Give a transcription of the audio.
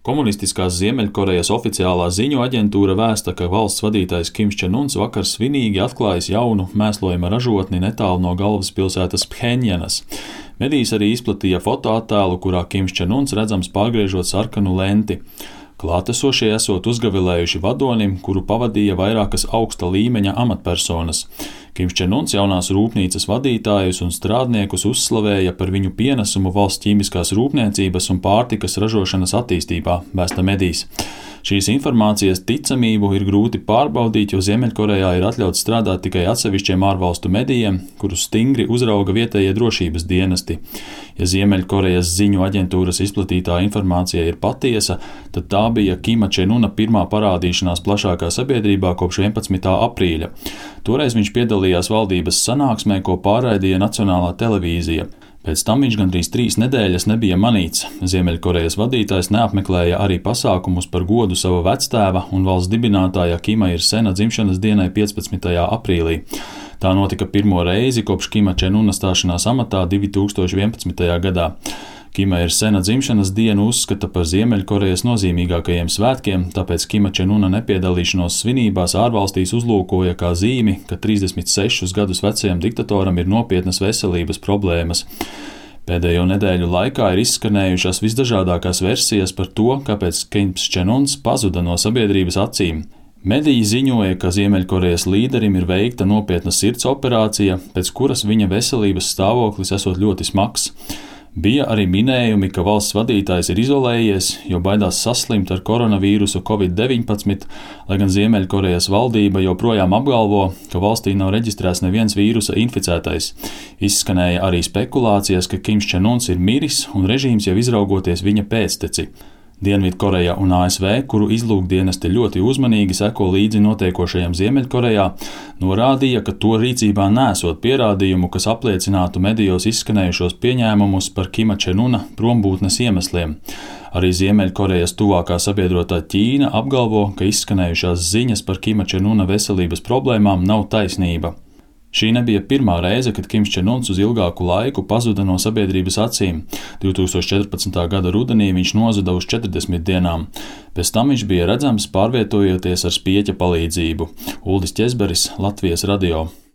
Komunistiskās Ziemeļkorejas oficiālā ziņu aģentūra vēsta, ka valsts vadītājs Kims Čen Uns vakar svinīgi atklājis jaunu mēslojuma ražotni netālu no galvaspilsētas Phenjanas. Medijs arī izplatīja fotoattēlu, kurā Kims Čen Uns redzams pārgriežot sarkanu lenti. Klātesošie esot uzgavilējuši vadonim, kuru pavadīja vairākas augsta līmeņa amatpersonas. Kims Čen Uns jaunās rūpnīcas vadītājus un strādniekus uzslavēja par viņu pienesumu valsts ķīmiskās rūpniecības un pārtikas ražošanas attīstībā, vēsta medijs. Šīs informācijas ticamību ir grūti pārbaudīt, jo Ziemeļkorejā ir atļauts strādāt tikai atsevišķiem ārvalstu medijiem, kurus stingri uzrauga vietējie drošības dienesti. Ja Ziemeļkorejas ziņu aģentūras izplatītā informācija ir patiesa, tad tā bija Kima Čen Una pirmā parādīšanās plašākā sabiedrībā kopš 11. aprīļa. Toreiz viņš piedalījās valdības sanāksmē, ko pārraidīja Nacionālā televīzija. Pēc tam viņš gandrīz 3 nedēļas nebija manīts. Ziemeļkorejas vadītājs neapmeklēja arī pasākumus par godu sava vectēva un valsts dibinātāja Kima Ir Sena dzimšanas dienai 15. aprīlī. Tā notika pirmo reizi kopš Kima Čen Una stāšanās amatā 2011. gadā. Kima Ir Sena dzimšanas dienu uzskata par Ziemeļkorejas nozīmīgākajiem svētkiem, tāpēc Kima Čen Una nepiedalīšanos svinībās ārvalstīs uzlūkoja kā zīmi, ka 36 gadus vecajam diktatoram ir nopietnas veselības problēmas. Pēdējo nedēļu laikā ir izskanējušas visdažādākās versijas par to, kāpēc Kims Čen Uns pazuda no sabiedrības acīm. Mediji ziņoja, ka Ziemeļkorejas līderim ir veikta nopietna sirds operācija, pēc kuras viņa veselības stāvoklis esot ļoti smags. Bija arī minējumi, ka valsts vadītājs ir izolējies, jo baidās saslimt ar koronavīrusu Covid-19, lai gan Ziemeļkorejas valdība joprojām apgalvo, ka valstī nav reģistrēts neviens vīrusa inficētais. Izskanēja arī spekulācijas, ka Kims Čen Uns ir miris un režīms jau izraugoties viņa pēcteci. Dienvidkoreja un ASV, kuru izlūkdienesti ļoti uzmanīgi seko līdzi notiekošajam Ziemeļkorejā, norādīja, ka to rīcībā nesot pierādījumu, kas apliecinātu medijos izskanējušos pieņēmumus par Kima Čen Una prombūtnes iemesliem. Arī Ziemeļkorejas tuvākā sabiedrotā Ķīna apgalvo, ka izskanējušās ziņas par Kima Čen Una veselības problēmām nav taisnība. Šī nebija pirmā reize, kad Kims Čen Uns uz ilgāku laiku pazuda no sabiedrības acīm. 2014. gada rudenī viņš nozuda uz 40 dienām. Pēc tam viņš bija redzams pārvietojoties ar spieķa palīdzību. Uldis Ķezberis, Latvijas radio.